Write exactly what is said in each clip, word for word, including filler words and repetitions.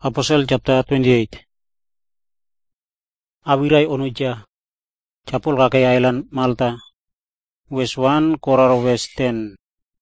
Apostle chapter twenty-eight. Awirai onoja. Chapol Kake Island, Malta. Verse one, koraro verse ten.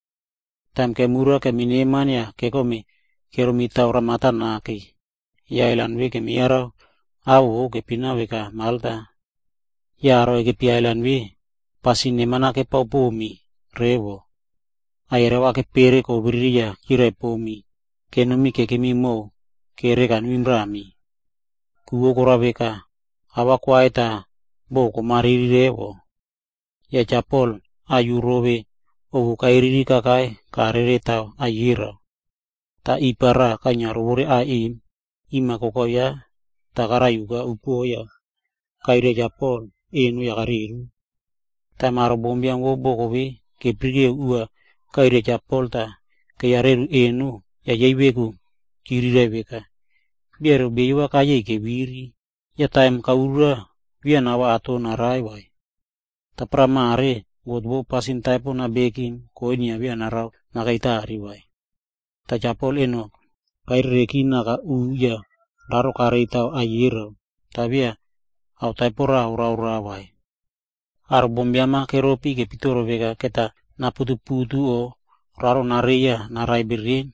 Tam ke mura ke mineman ya ke komi keromita uramata na ke. Ya island we ke miara awo ke pina we ka Malta. Ya aro ke pi island we pasine mana ke paupomi revo. Airewa ke pere ko biriya kire pomi. Kenomi ke kemi mo kere kan wimrami. Kuwo koraweka awa kwaita bo kumariri revo. Ya chapol ayurobe o kairiri kakai karere tau ayira. Ta ipara kanyarure aim ima kokoya takara yuga upoya. Kaire chapol enu ya kariru. Ta maro bombiang wo bokowe ke prige ua kaire chapol ta kayareru enu ya yaibeku kirireweka. Biar bewa kaya ke wiri. Ya time kaura biar nawa ato narai wai. Ta pramare godbo pasin taipo na bekin ko ini biar narau na kaitari wai. Ta chapol eno kaireki na ka uya raro kareita ayira. Ta biar au taipo ra ura ura wai. Ar bombiama keropi ke pitoro vega keta na putu putu o raro nareya narai berin.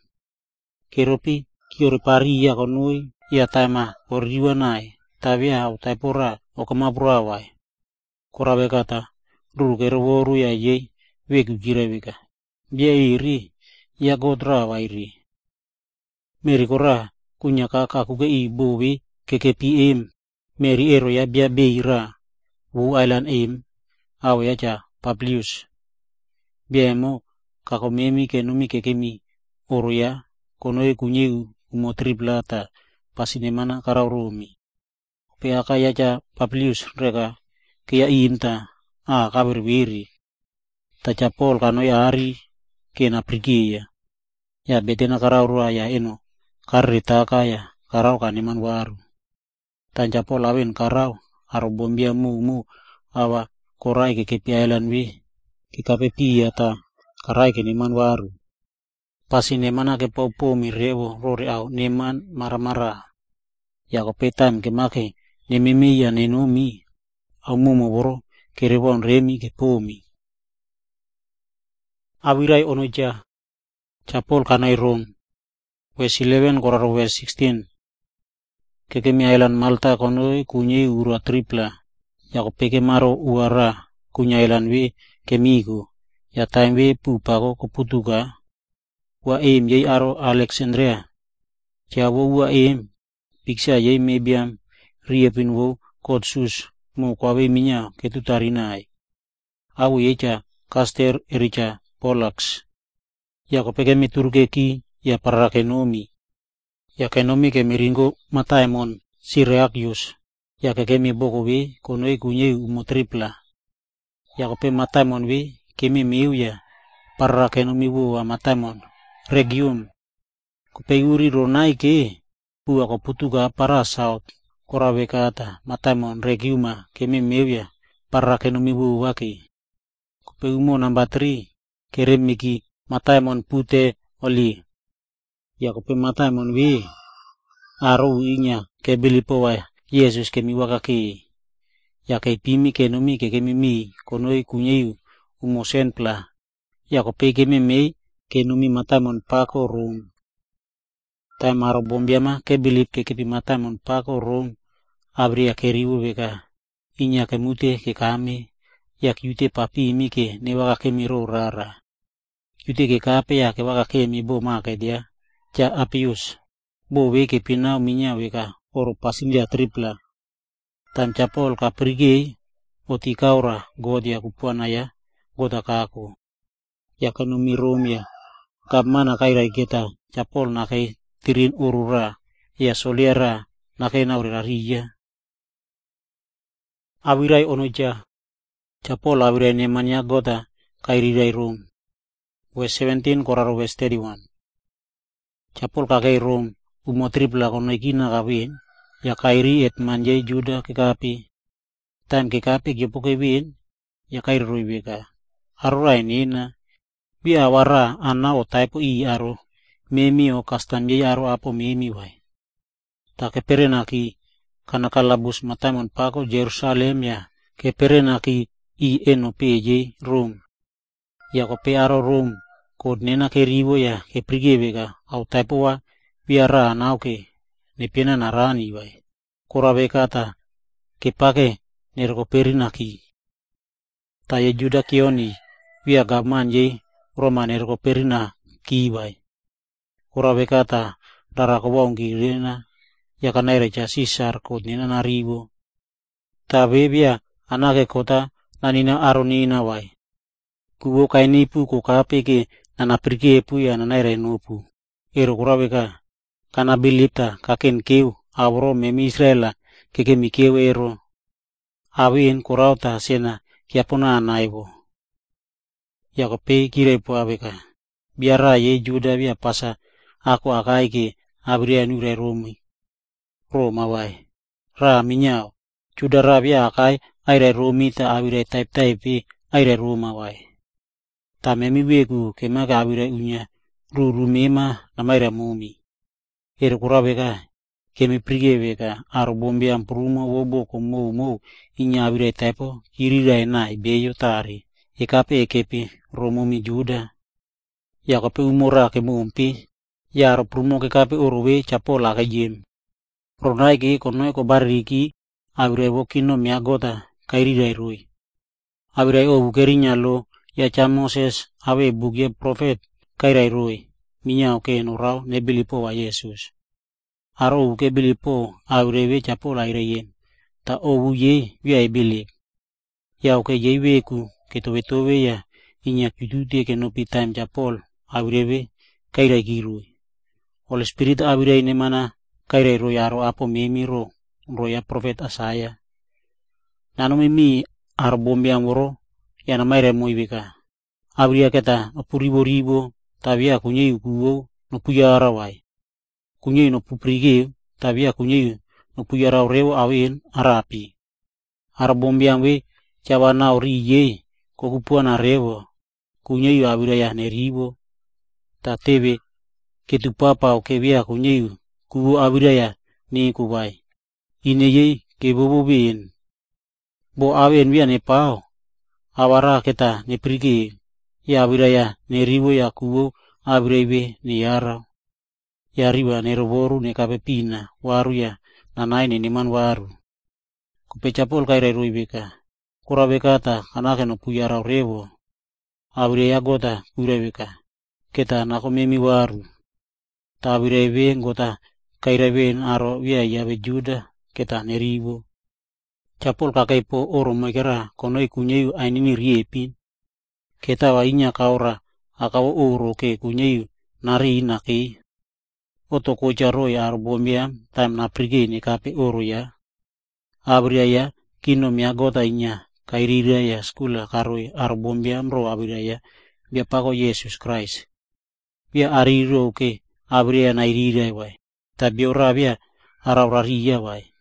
Keropi kiore pari ya konui ya taima oriwa nai. Tabia au taipora o kamapura wai. Korawe kata ruru keroworu ya yei wegu kireweka. Bia iri ya godra wairi. Meri kora kunya kaka kuke ibu wi kekepi im. Meri ero ya bia beira. Wu island im. Awe ya cha Publius. Bia emo kako memi kenumi kekemi oro ya konoe kunyeu umotriplata pasine mana karau rumi. Peaka ya cha Publius reka kia imta a kabar wiri. Ta chapol kano ya hari kena pergi ya. Ya betena karau rua ya eno karita kaya karau kaniman waru. Ta chapol awen karau aro bombia mu mu awa korai ke kepi island we kikape pia ta karai ke niman waru. Pasine mana ke popo mirewo rore au neman marah-marah. Ya ko petam ke make nememi ya nenomi. Au mumo boro kerewon remi ke pomi. Awirai onoja. Chapol kanai Rome. Verse eleven koraro verse sixteen. Kekemi island Malta konoi kunye ura tripla. Ya ko peke maro uara kunya island we kemigo. Ya time we pupako kuputuka. Wa em yei aro Alexandria. Jawo wa em. Piksa yei mebiam. Riepin wo kotsus. Mo kwawe minya ketutarinai. Awu yecha Kaster ericha Polax. Ya kopeke miturkeki ya parakenomi. Ya kenomi ke miringo mataemon Sirakius. Ya kekemi bokowe konoi kunye umotripla. Ya kope mataemon we kemi miu ya parakenomi wo mataemon Regium. Kope uri ronai ke bua koputuka para south. Korawe kata mataemon Regiuma kemi miu ya parakenomi wo waki. Kope umo number three keremiki mataemon pute oli. Ya kope mataemon we aro inya kebilipo wa Yesus kemi wakaki. Ya ke pimi kenomi ke kemi mi konoi kunyeu umosenpla. Ya kope kemi mi kenomi mataemon pako rum. Taimaro bombiama kebilip ke kepi mataemon pako rum. Abri ya keriwu weka. Inya kemute ke kame. Ya kiute papi imi ke ne wakakemi ro rara. Kiute ke kape ya ke wakakemi bo make dia. Cha Apius. Bo weke pinau minya weka. Oro pasindia tripla. Tam chapol ka pergi. Oti kaura god ya kupuana ya. Goda kaku. Ya kenomi rom ya. Kap mana kairai kita. Chapol na kai tirin urura. Ya soliera na kai nauriraria. Awirai onoja. Chapol awirai nemanya goda kairirai rom. Verse seventeen koraro verse thirty-one. Chapol kakai rom. Umotripla konoi kina kawin. Ya kairi et manjai juda kekapi. Time kekapi kipoke win. Ya kairi roi weka. Arurai nina. Bi awara ana o taipo i aro. Memi o kastam yei aro apo memi wai. ta keperenaki kana kalabus matamon pako Jerusalem ya keperenaki i eno peje Rome. Ya kope aro Rome kod nena keribo ya keprigevega au taipowa biara nauke nepiena narani vai. Korabe kata kepake nerkoperinaki. Ta ye Juda kioni via gavman ye Roma nerkoperina kibai. Korabe kata darakowa ungirena ya kanaire cha Caesar kod nena naribo. Tabe via anake kota nanina aronina vai. Kuwo kainipu kukapeke nanapirikepu ya nanaire nupu. Ero kurabeka kana bilipta kaken keu abro memi Israela keke mikeu ero. Awin kurauta sena kiapona anaibo. Yakope kirepo abeka. Biara ye Juda via pasa aku akaike abria nure Romi. Roma vai. Ra minyao. Juda ra via akai aire Romi ta abire taip taipi aire Roma vai. Ta memi wegu kemaka abire unya ruru mema namaira mumi. Ero kurabeka kemi prigeveka aro bombi amprumo wobo komo mo inya abire taipo kirira ena ibeyo tari. Ekape ekepi Romomi Juda. Yakope umora kemumpi. Yaro prumo kekape uruwe chapola kajem. Ronaiki konoe kobariki abire wokino miagota kairira irui. Abire obu kerinya lo ya cha Moses awe bugye profet kairai roi minyao ke norau ne bilipo wa Yesus. Aro uke bilipo awrewe chapola ireyen ta obu ye via ibilip. Ya uke ye weku ketowetowe ya inya kutute ke nopi time chapol awrewe kairai kirui. Holy Spirit awrei ne mana kairai roi aro apo memi ro ro ya profet Asaya. Nano mimi aro bombi amoro ya namaire moibeka. Abria keta opuribo-ribo tabia kunye ukuwo no puyara wai. Kunye no puprige tabia kunye no puyara rewo awin arapi. Arbombi amwe chawana oriye kokupuana rewo. Kunye abria ya neribo tatebe ketupapa okebia kunye kuwo abria ya ni kubai. Ineye kebobobin. Bo awen via nepao. Awara keta neprige. Ya abiraya neribo ya kuwo abirebe ni yara. Ya riba neroboru nekapepina waru ya nanai neniman waru. Kupechapol kaire ruibeka. Kurabeka ta kanake no puyara rewo. Abiraya gota kurebeka. Keta nakomemi waru. Ta abirebe gota kairebe aro via yabe Juda keta neribo. Chapol kakaipo oro mekera konoi kunyeyu ainini riepin. Keta wa inya kaura akawo uro ke kunyeyu nari inaki. Oto kocha roi arbomia tam na prige ni kape uro ya. Abria ya kino miagota inya kairira ya skula karoi arbomia mro abria ya bia pako Yesus Christ. Bia ariro ke abria na irira wai. Tabi ora bia arauraria wai.